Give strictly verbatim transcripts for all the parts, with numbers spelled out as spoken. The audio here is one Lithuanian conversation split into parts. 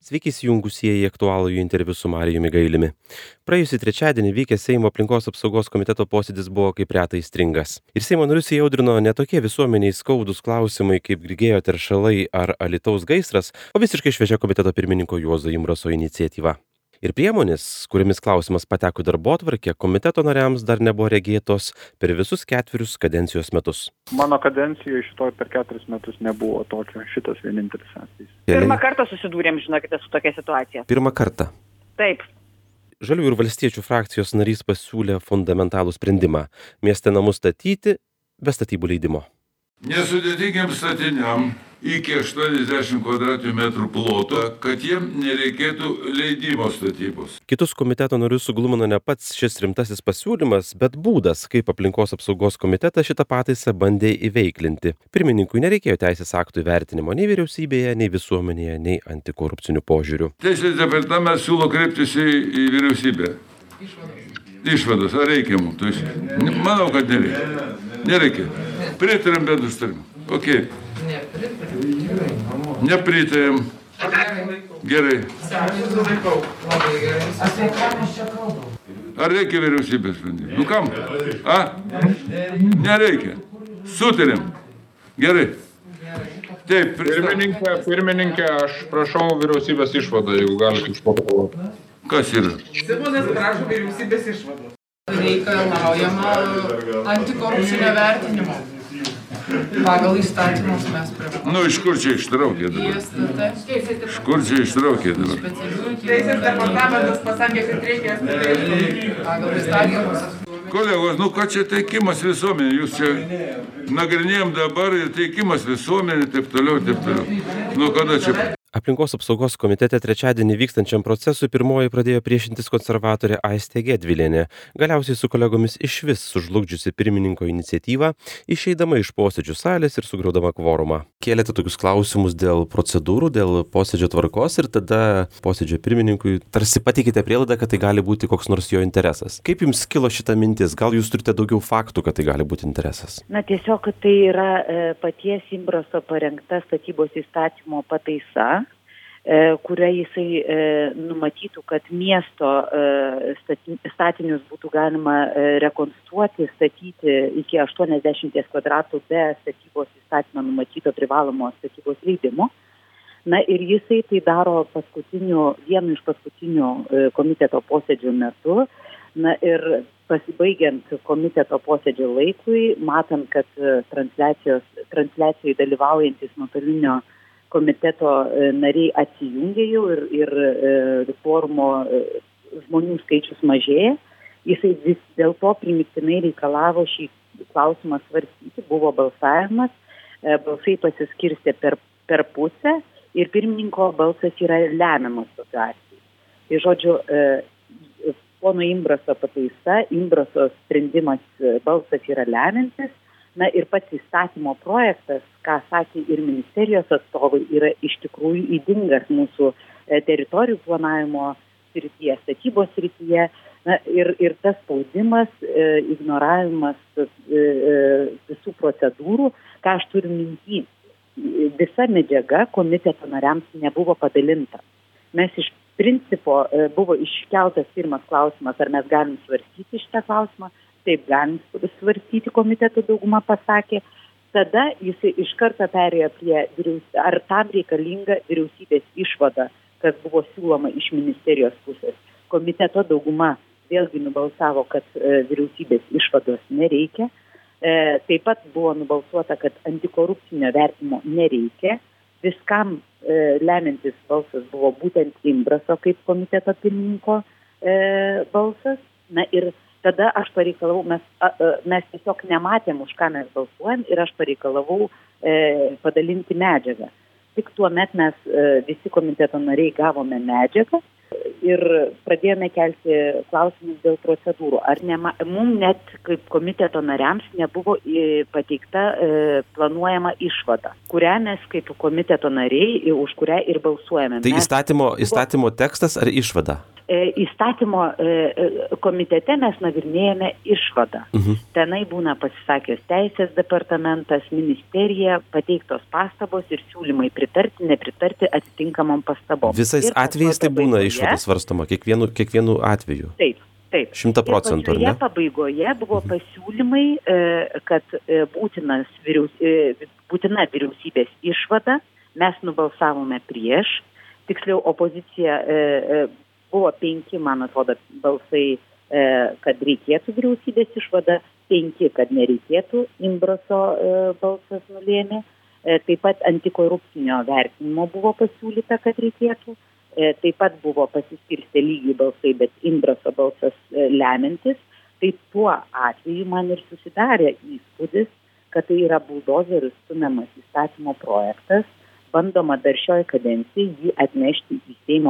Sveiki įsijungusieji aktualųjų interviu su Marijumi Gailiumi. Praėjusį trečiadienį vykęs Seimo aplinkos apsaugos komiteto posėdis buvo kaip retai aistringas. Ir Seimo narius įaudrino ne tokie visuomeniai skaudūs klausimai kaip Grigėjo teršalai ar Alytaus gaisras, o visiškai šviežia komiteto pirmininko Juozo Imbraso iniciatyva. Ir priemonės, kuriamis klausimas pateko į darbotvarkę, komiteto nariams dar nebuvo regėtos per visus ketverius kadencijos metus. Mano kadencijoje šitoj per keturis metus nebuvo tokio, šitas vienintelis atvejis. Pirmą kartą susidūrėm, žinokite, su tokia situacija. Pirmą kartą. Taip. Žaliųjų ir valstiečių frakcijos narys pasiūlė fundamentalų sprendimą – mieste namus statyti be statybų leidimo. Nesudėtingiem statiniam iki aštuoniasdešimt kvadratinių metrų ploto, kad jiem nereikėtų leidimo statybos. Kitus komiteto narius suglumino ne pats šis rimtasis pasiūlymas, bet būdas, kaip aplinkos apsaugos komitetas šitą pataisą bandė įveiklinti. Pirmininkui nereikėjo teisės aktų įvertinimo nei vyriausybėje, nei visuomenėje, nei antikorupcinių požiūrių. Teisės departamentas siūlo kreiptis į, į vyriausybę. Išvados. Išvados, ar reikia mums? Manau, kad nereikia. Nereikia. Pritarėm bendrų sutarimų. Ok. Nepritarėm. Gerai. Ar reikia vyriausybės sprendimų? Nu kam? A? Nereikia. Sutarėm. Gerai. Taip, pirmininkė, pirmininkė, aš prašau vyriausybės išvadą, jeigu galite išpakovoti. Kas yra? Simonas prašo vyriausybės išvados. Reikalaujama antikorupcinio vertinimo. Pagal įstatymus mes privalome. Nu, iš kur čia ištraukė dabar? Iš kur čia ištraukė dabar? Teisės departamentas pasakė, kad reikia pagal įstatymus. Kolegos, nu ką čia teikimas visuomenė? Jūs čia nagrinėjom dabar ir teikimas visuomenė, taip toliau, taip toliau. Nu, kada čia... Aplinkos apsaugos komitete trečiadienį vykstančiam procesui pirmoji pradėjo priešintis konservatorė Aistė Gedvilienė, galiausiai su kolegomis išvis sužlugdžiusi pirmininko iniciatyvą, išeidama iš posėdžių salės ir sugriaudama kvorumą. Kėlėte tokius klausimus dėl procedūrų, dėl posėdžio tvarkos ir tada posėdžio pirmininkui tarsi pateikite prielaidą, kad tai gali būti koks nors jo interesas. Kaip jums kilo šita mintis? Gal jūs turite daugiau faktų, kad tai gali būti interesas? Na tiesiog tai yra e, paties Imbraso parengta statybos įstatymo pataisa, kuria jisai e, numatytų, kad miesto e, stati, statinius būtų galima e, rekonstruoti, statyti iki aštuoniasdešimt kvadratų be statybos įstatymą numatyto privalomo statybos leidimo. Na ir jisai tai daro paskutiniu, vienu iš paskutinių e, komiteto posėdžių metu. Na ir pasibaigiant komiteto posėdžio laikui, matant, kad transliacijos, transliacijai dalyvaujantis nuotolinio komiteto nariai atsijungė jau ir, ir e, forumo e, žmonių skaičius mažėja. Jisai vis dėl to primiktinai reikalavo šį klausimą svarstyti. Buvo balsavimas, e, balsai pasiskirstė per, per pusę ir pirmininko balsas yra lemiamas tokiu atveju. Tai žodžiu, e, pono Imbraso pataisa, Imbraso sprendimas balsas yra lemiantis. Na ir pats įstatymo projektas, ką sakė ir ministerijos atstovai, yra iš tikrųjų ydingas mūsų teritorijų planavimo srityje, statybos srityje. Na ir, ir tas spaudimas, e, ignoravimas e, visų procedūrų, ką aš turiu minty, visa medžiaga komiteto nariams nebuvo padalinta. Mes iš principo e, buvo iškeltas pirmas klausimas, ar mes galim svarstyti šitą klausimą. Taip galim svarstyti, komiteto dauguma pasakė. Tada jisai iš karto perėjo prie vyriausybės, ar tam reikalinga vyriausybės išvada, kas buvo siūloma iš ministerijos pusės. Komiteto dauguma vėlgi nubalsavo, kad e, vyriausybės išvados nereikia. E, taip pat buvo nubalsuota, kad antikorupcinio vertimo nereikia. Viskam e, lemiantis balsas buvo būtent Imbraso kaip komiteto pirmininko e, balsas. Na ir tada aš pareikalavau, mes, a, a, mes tiesiog nematėm, už ką mes balsuojam ir aš pareikalavau e, padalinti medžiagą. Tik tuo met mes e, visi komiteto nariai gavome medžiagą ir pradėjome kelti klausimus dėl procedūrų. Ar nema, mums net kaip komiteto nariams nebuvo pateikta e, planuojama išvada, kurią mes kaip komiteto nariai, už kurią ir balsuojame. Tai mes, įstatymo, įstatymo tekstas ar išvada? Įstatymo komitete mes nagrinėjame išvadą. Mhm. Tenai būna pasisakęs teisės departamentas, ministerija, pateiktos pastabos ir siūlymai pritarti, nepritarti atitinkamam pastabom. Visais atvejais tai būna išvada svarstoma, kiekvienu, kiekvienu atveju. Taip, taip. Šimta procentų, ar ne? Ir pabaigoje buvo pasiūlymai, kad būtinas vyriaus, būtina vyriausybės išvada, mes nubalsavome prieš, tiksliau opozicija buvo penki, man atrodo, balsai, kad reikėtų vyriausybės išvada, penki, kad nereikėtų, Imbraso balsas nulėmė. Taip pat antikorupcinio vertinimo buvo pasiūlyta, kad reikėtų. Taip pat buvo pasiskirstę lygiai balsai, bet Imbraso balsas lemiantis. Tai tuo atveju man ir susidarė įspūdis, kad tai yra buldozerius stumiamas įstatymo projektas, bandoma dar šioje kadencijoje jį atnešti į Seimo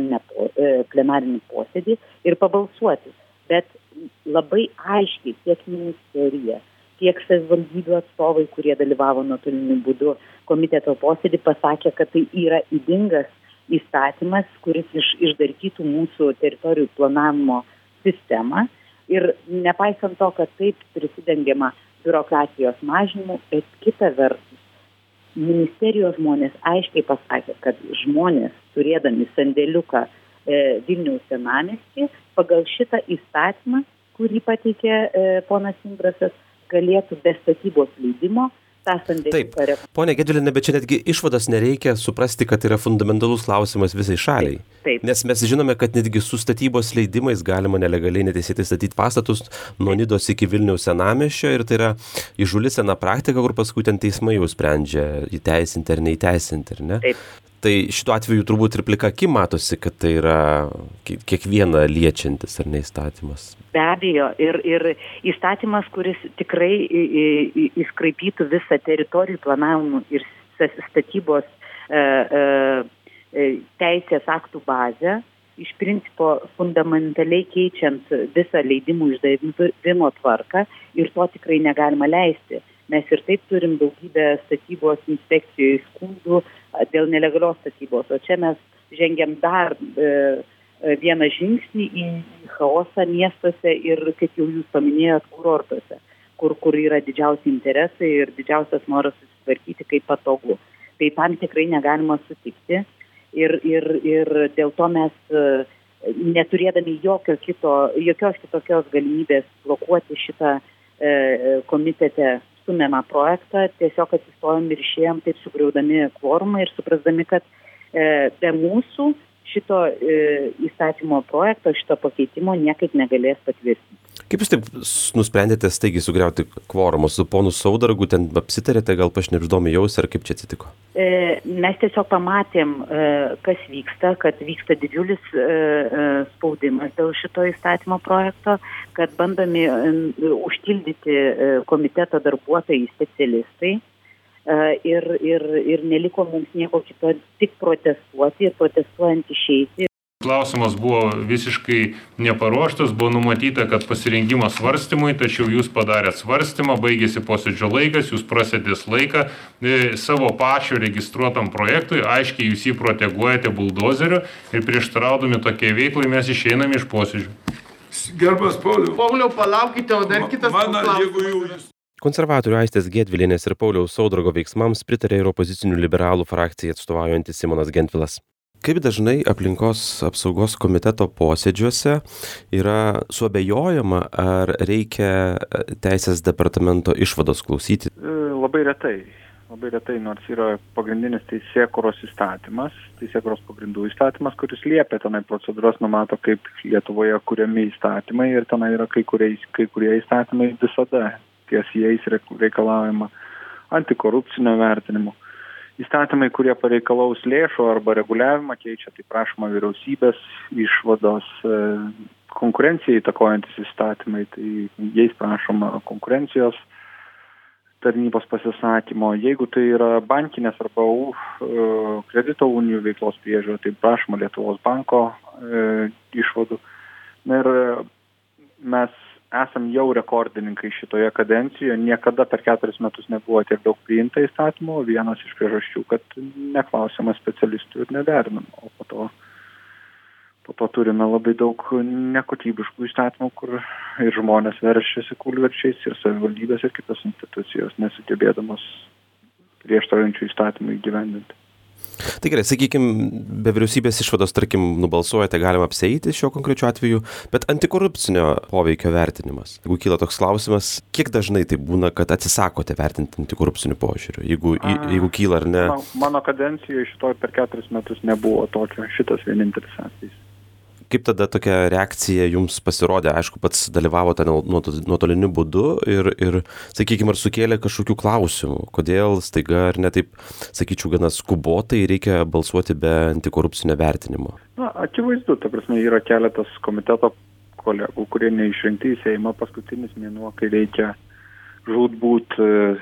plenarinį posėdį ir pabalsuoti. Bet labai aiškiai tiek ministerija, tiek savivaldybių atstovai, kurie dalyvavo nuotoliniu būdu komiteto posėdį, pasakė, kad tai yra ydingas įstatymas, kuris iš, išdarkytų mūsų teritorijų planavimo sistemą. Ir nepaisant to, kad taip prisidengiama biurokratijos mažinimu, bet kita vertus, ministerijos žmonės aiškiai pasakė, kad žmonės, turėdami sandėliuką e, Vilniaus senamiesty, pagal šitą įstatymą, kurį pateikė e, ponas Imbrasas, galėtų be statybos leidimo tą sandėliuką. Taip, ponia Gedviliene, bet čia netgi išvados nereikia suprasti, kad yra fundamentalus klausimas visai šaliai. Taip, taip. Nes mes žinome, kad netgi su statybos leidimais galima nelegaliai neteisėtai statyti pastatus nuo Nidos iki Vilniaus senamiesčio ir tai yra įžūli sena praktika, kur paskui ten teismai jau sprendžia įteisinti ar neįteisinti, ar ne? Taip. Tai šituo atveju turbūt ir plika akim matosi, kad tai yra kiekvieną liečiantis ar ne įstatymas. Be abejo, ir, ir įstatymas, kuris tikrai įskraipytų visą teritorijų planavimų ir statybos e, e, teisės aktų bazę, iš principo fundamentaliai keičiant visą leidimų išdavimo tvarką ir to tikrai negalima leisti. Mes ir taip turim daugybę statybos inspekcijų skundų dėl nelegalios statybos, o čia mes žengiam dar e, vieną žingsnį į chaosą miestuose ir, kaip jau jūs paminėjot, kurortuose, kur, kur yra didžiausi interesai ir didžiausias noras susitvarkyti kaip patogu. Tai tam tikrai negalima sutikti ir, ir, ir dėl to mes neturėdami jokio kito, jokios kitokios galimybės blokuoti šitą e, komitete stumiamą projektą, tiesiog atsistojom ir išėjom taip sugriaudami kvorumą ir suprasdami, kad e, be mūsų šito e, įstatymo projekto, šito pakeitimo niekaip negalės patvirtinti. Kaip jūs taip nusprendėte staigiai sugriauti kvorumą su ponu Saudargu, ten apsitarėte, gal pašnibždomi jaus, ar kaip čia atsitiko? E, mes tiesiog pamatėm, e, kas vyksta, kad vyksta didžiulis e, e, spaudimas dėl šito įstatymo projekto, kad bandomi e, užtildyti e, komiteto darbuotojai, specialistai e, ir, ir, ir neliko mums nieko kito, tik protestuoti ir protestuojant išeiti. Klausimas buvo visiškai neparuoštas, buvo numatyta, kad pasirengimas svarstymui, tačiau jūs padarėt svarstymą, baigėsi posėdžio laikas, jūs prasėdės laiką e, savo pačio registruotam projektui, aiškiai jūs jį proteguojate buldozeriu ir prieštaraudami tokiai veiklai mes išeiname iš posėdžių. Gerbas Pauliau. Pauliau, palaukite, o dar kitas Mano, klausimas. Konservatorių Aistės Gedvilienės ir Pauliaus Saudargo veiksmams pritarė ir opozicinių liberalų frakcijai atstovaujantis Simonas Gentvilas. Kaip dažnai aplinkos apsaugos komiteto posėdžiuose yra suabejojama, ar reikia teisės departamento išvados klausyti? Labai retai. Labai retai, nors yra pagrindinis teisėkūros įstatymas, teisėkūros pagrindų įstatymas, kuris liepia tenai procedūras, numato, kaip Lietuvoje kuriami įstatymai ir tenai yra kai, kuriais, kai kurie įstatymai visada ties jais reikalaujama antikorupcinio vertinimo. Įstatymai, kurie pareikalaus lėšų arba reguliavimą keičia, tai prašoma vyriausybės išvados, konkurencijai įtakojantis įstatymai, tai jais prašoma konkurencijos tarnybos pasisakymo. Jeigu tai yra bankinės arba kredito unijų veiklos priežiūra, tai prašoma Lietuvos banko išvadų. Na ir mes esam jau rekordininkai šitoje kadencijoje, niekada per keturis metus nebuvo tiek daug priimta įstatymų, vienas iš priežasčių, kad neklausiama specialistų ir nederinama, o po to, po to turime labai daug nekokybiškų įstatymų, kur ir žmonės veršiasi kūlverčiais, ir savivaldybės, ir kitos institucijos, nesugebėdamos prieštaraujančių įstatymų įgyvendinti. Tai gerai, sakykime, be vyriausybės išvados, tarkim, nubalsuojate, galima apsieiti šiuo konkrečiu atveju, bet antikorupcinio poveikio vertinimas. Jeigu kyla toks klausimas, kiek dažnai tai būna, kad atsisakote vertinti antikorupcinių požiūrių, jeigu, A, jeigu kyla ar ne? Mano, mano kadencijoje šitoj per keturis metus nebuvo tokio, šitas vienintelis atvejis. Kaip tada tokia reakcija jums pasirodė? Aišku, pats dalyvavote nuotoliniu būdu ir, ir sakykime, ar sukėlė kažkokių klausimų, kodėl staiga ar ne taip, sakyčiau, gana skubotai reikia balsuoti be antikorupcinio vertinimo? Na, akivaizdu, ta prasme, yra keletas komiteto kolegų, kurie neišrinkti į Seimą paskutinis mėnuo, kai reikia žūtbūt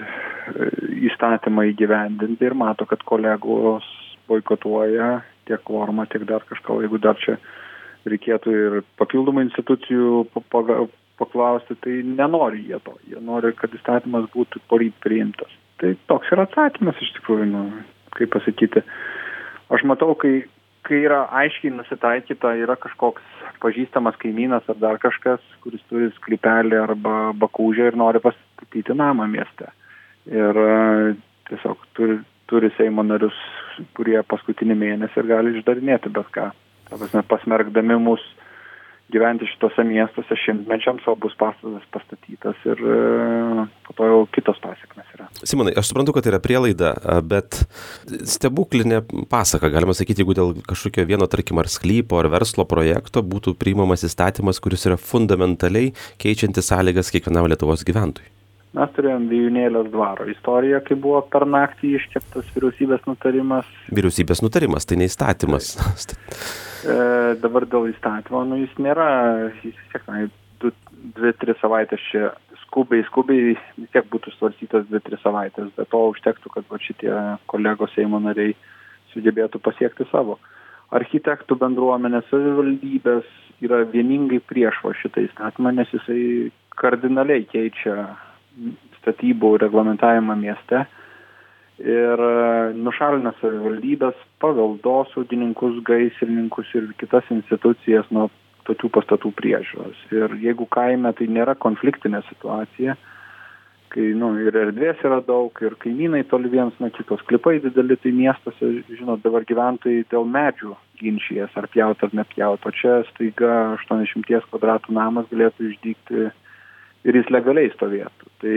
įstatymą įgyvendinti ir mato, kad kolegos boikotuoja tiek kvorumą, tiek dar kažką, jeigu dar čia reikėtų ir papildomų institucijų paklausti, tai nenori jie to. Jie nori, kad įstatymas būtų poryt priimtas. Tai toks yra atsakymas iš tikrųjų, nu, kaip pasakyti. Aš matau, kai, kai yra aiškiai nusitaikyta, yra kažkoks pažįstamas kaimynas ar dar kažkas, kuris turi sklypelį arba bakūžę ir nori pastatyti namą mieste. Ir tiesiog turi, turi Seimo narius, kurie paskutinį mėnesį ir gali išdarinėti bet ką. Pasmerkdami mus gyventi šitose miestuose šimtmečiams, o bus pastatas pastatytas ir po to jau kitos pasiekmes yra. Simonai, aš suprantu, kad tai yra prielaida, bet stebuklinė pasaka, galima sakyti, jeigu dėl kažkokio vieno, tarkim, ar sklypo, ar verslo projekto būtų priimamas įstatymas, kuris yra fundamentaliai keičiantis sąlygas kiekvienam Lietuvos gyventojui. Mes turėjom Vijūnėlės dvaro istoriją, kai buvo per naktį iškeptas vyriausybės nutarimas. Vyriausybės nutarimas, tai ne įstatymas. E, dabar dėl įstatymo, nu jis nėra, jis vis tiek, na, du, dvi, tris savaitės čia skubiai, skubiai vis tiek būtų svarstytas dvi, tris savaitės, bet to užtektų, kad va, šitie kolegos Seimo nariai sugebėtų pasiekti savo. Architektų bendruomenės, savivaldybės yra vieningai prieš va šitą įstatymą, nes jisai kardinaliai keičia statybų reglamentavimą mieste ir nušalina savivaldybės, paveldosaugininkus, gaisrininkus ir kitas institucijas nuo tokių pastatų priežiūros. Ir jeigu kaime tai nėra konfliktinė situacija, kai nu, ir erdvės yra daug, ir kaimynai toli vienas nuo kitos, sklypai dideli, tai miestuose, žinot, dabar gyventojai dėl medžių ginčijas, ar pjaut ar nepjaut, o čia staiga aštuoniasdešimt kvadratų namas galėtų išdygti ir jis legaliai stovėtų. Tai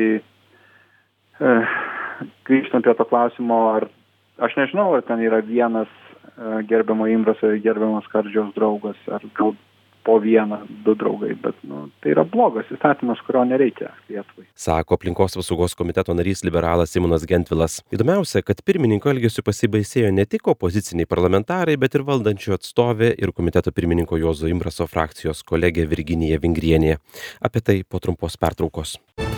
e, grįžtant prie to klausimo, ar aš nežinau, ar ten yra vienas e, gerbiamo Imbraso ir gerbiamas Skardžiaus draugas, ar gal po vieną, du draugai, bet nu, tai yra blogas įstatymas, kurio nereikia Lietuvai. Sako aplinkos apsaugos komiteto narys liberalas Simonas Gentvilas. Įdomiausia, kad pirmininko elgesiu pasibaisėjo ne tik opoziciniai parlamentarai, bet ir valdančių atstovė ir komiteto pirmininko Juozo Imbraso frakcijos kolegė Virginija Vingrienė. Apie tai po trumpos pertraukos.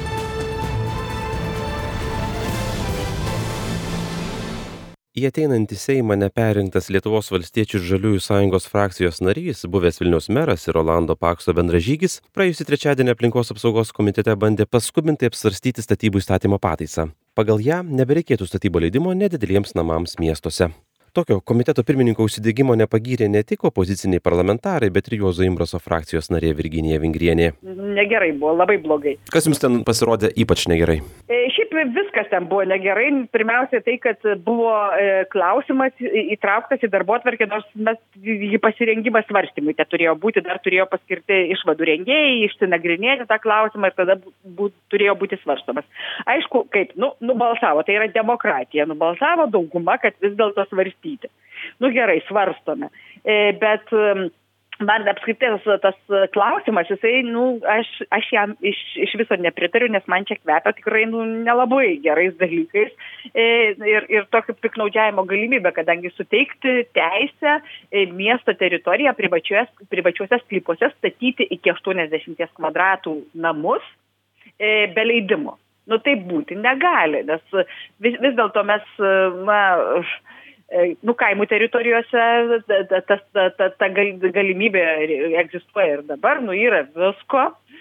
Į ateinantį Seimą neperrinktas Lietuvos valstiečių ir žaliųjų sąjungos frakcijos narys, buvęs Vilniaus meras ir Rolando Pakso bendražygis, praėjusį trečiadienį aplinkos apsaugos komitete bandė paskubintai apsvarstyti statybų įstatymo pataisą. Pagal ją nebereikėtų statybo leidimo nedideliems namams miestuose. Tokio komiteto pirmininko užsidegimo nepagyrė ne tik opoziciniai parlamentarai, bet ir Juozo Imbraso frakcijos narė Virginija Vingrienė. Negerai buvo, labai blogai. Kas jums ten pasirodė ypač negerai? E, šiaip viskas ten buvo negerai. Pirmiausia tai, kad buvo e, klausimas įtrauktas į darbotvarkę, nors mes jį pasirengimas svarstymui te turėjo būti, dar turėjo paskirti išvadų rengėjai, išsinagrinėti tą klausimą ir tada bū, turėjo būti svarstomas. Aišku, kaip, nu, nubalsavo, tai yra demokratija, nubalsavo dauguma, kad vis dėlto svarstyti. Nu gerai, svarstome, e, bet man apskritai tas klausimas, jisai, nu, aš, aš jam iš, iš viso nepritariu, nes man čia kvepia tikrai, nu, nelabai gerais dalykais e, ir, ir tokio piknaudžiavimo galimybę, kadangi suteikti teisę e, miesto teritoriją privačiuose, privačiuose sklypuose statyti iki aštuoniasdešimt kvadratų namus e, be leidimo. Nu, taip būti negali, nes vis, vis dėlto mes, na, nu, kaimų teritorijose ta, ta, ta, ta, ta galimybė egzistuoja ir dabar, nu, yra visko,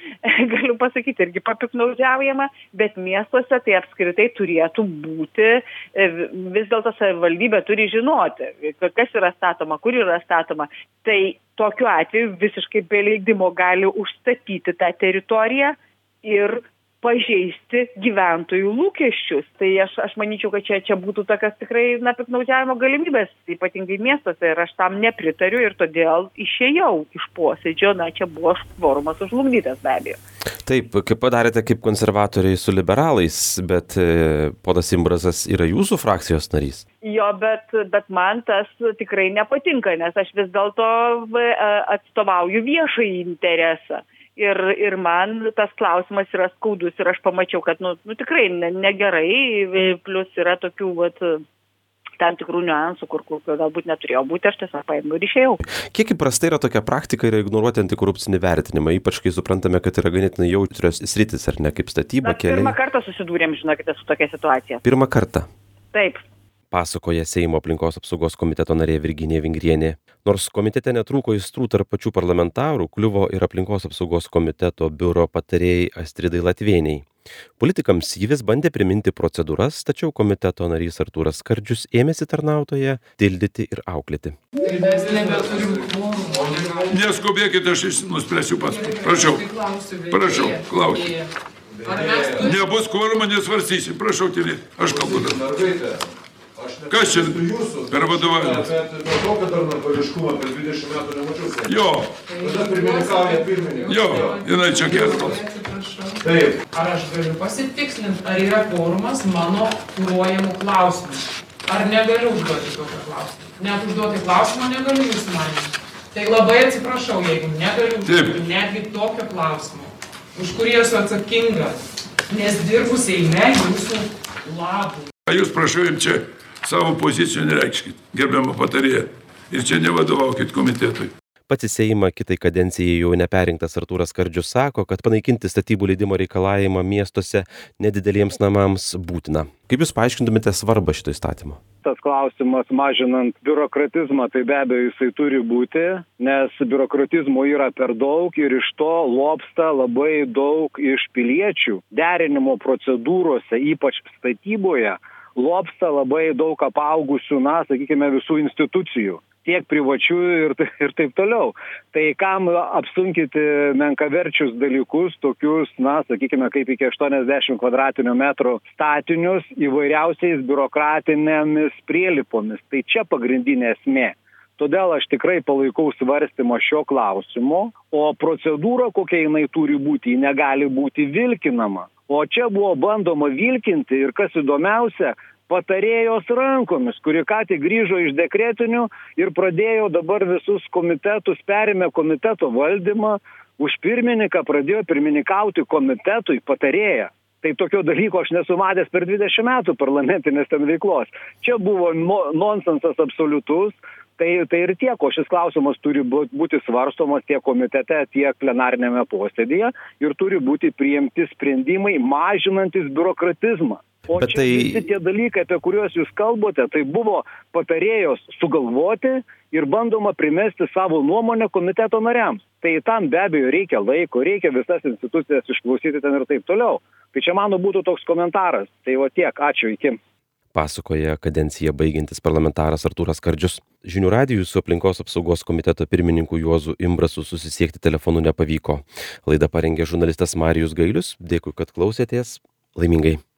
galiu pasakyti, irgi papiknaudžiaujama, bet miestuose tai apskritai turėtų būti, vis dėlto savivaldybė turi žinoti, kas yra statoma, kur yra statoma. Tai tokiu atveju visiškai be leidimo gali užstatyti tą teritoriją ir pažeisti gyventojų lūkesčius. Tai aš, aš manyčiau, kad čia, čia būtų tokios tikrai na, piknaudžiavimo galimybės, ypatingai miestuose, ir aš tam nepritariu ir todėl išėjau iš posėdžio, na, čia buvo kvorumas sužlugdytas be abejo. Taip, kaip padarėte kaip konservatoriai su liberalais, bet e, ponas Imbrasas yra jūsų frakcijos narys. Jo, bet, bet man tas tikrai nepatinka, nes aš vis dėlto atstovauju viešąjį interesą. Ir, ir man tas klausimas yra skaudus ir aš pamačiau, kad nu, nu, tikrai negerai, plus yra tokių vat, tam tikrų niuansų, kur, kur galbūt neturėjo būti, aš tiesiog paėmiau ir išėjau. Kiek įprastai yra tokia praktika yra ignoruoti antikorupcinį vertinimą, ypač kai suprantame, kad yra ganėtinai jautrios sritis, ar ne, kaip statyba, keliai? Pirmą kartą susidūrėm, žinokite, su tokia situacija. Pirmą kartą? Taip. Pasakoja Seimo aplinkos apsaugos komiteto narė Virginija Vingrienė. Nors komitete netrūko aistrų tarp pačių parlamentarų, kliuvo ir aplinkos apsaugos komiteto biuro patarėjai Astridai Latvieniai. Politikams ji vis bandė priminti procedūras, tačiau komiteto narys Artūras Skardžius ėmėsi tarnautoje tildyti ir auklėti. Neskubėkite, aš nuspręsiu pats. Prašau, prašau, klausiu. Nebus kvorumą, nesvarstysim. Prašau, tylėti. Aš kalbu dar. Kas čia per vadovavimą? Nuo to, kad dar narvališkumą per dvidešimt metų nemačiau. Jo. Tada pirmininkauja pirmininkas. Jo, jinai čia kėdamas. Taip. Ar aš galiu pasitikslinti, ar yra kvorumas mano kuruojamų klausimų? Ar negaliu užduoti tokio klausimą? Net užduoti klausimą negaliu jūsų manyti. Tai labai atsiprašau, jeigu negaliu užduoti netgi tokio klausimo, už kurį esu atsakingas, nes dirbu Seime jūsų labui. Jūs prašau jums čia savo pozicijų nereikškit, gerbiamą patarėją, ir čia nevadovaukit komitetui. Pats į Seimą kitai kadencijai jau neperinktas Artūras Skardžius sako, kad panaikinti statybų leidimo reikalavimą miestuose nedideliems namams būtina. Kaip jūs paaiškintumėte svarbą šito įstatymo? Tas klausimas mažinant biurokratizmą, tai be abejo jisai turi būti, nes biurokratizmo yra per daug ir iš to lobsta labai daug iš piliečių. Derinimo procedūrose, ypač statyboje, lobsta labai daug apaugusių, na, sakykime, visų institucijų, tiek privačių ir, ir taip toliau. Tai kam apsunkinti menkaverčius dalykus, tokius, na, sakykime, kaip iki aštuoniasdešimt kvadratinių metrų statinius įvairiausiais biurokratinėmis prielipomis. Tai čia pagrindinė esmė. Todėl aš tikrai palaikau svarstymą šio klausimo, o procedūra, kokia jinai turi būti, ji negali būti vilkinama. O čia buvo bandoma vilkinti ir kas įdomiausia, patarėjos rankomis, kuri ką tik grįžo iš dekretinių ir pradėjo dabar visus komitetus, perėmė komiteto valdymą, už pirmininką pradėjo pirmininkauti komitetui patarėją. Tai tokio dalyko aš nesu matęs per dvidešimt metų parlamentinės ten veiklos. Čia buvo nonsensas absoliutus. Tai, tai ir tiek, o šis klausimas turi būti svarstomas tiek komitete, tiek plenarinėme posėdėje ir turi būti priimti sprendimai mažinantis biurokratizmą. O Bet čia tai... visi tie dalykai, apie kuriuos jūs kalbote, tai buvo patarėjos sugalvoti ir bandoma primesti savo nuomonę komiteto nariams. Tai tam be abejo reikia laiko, reikia visas institucijas išklausyti ten ir taip toliau. Tai čia mano būtų toks komentaras. Tai va tiek, ačiū, iki. Pasakoja kadenciją baigiantis parlamentaras Artūras Skardžius. Žinių radijui su aplinkos apsaugos komiteto pirmininku Juozu Imbrasu susisiekti telefonu nepavyko. Laidą parengė žurnalistas Marijus Gailius. Dėkui, kad klausėtės. Laimingai.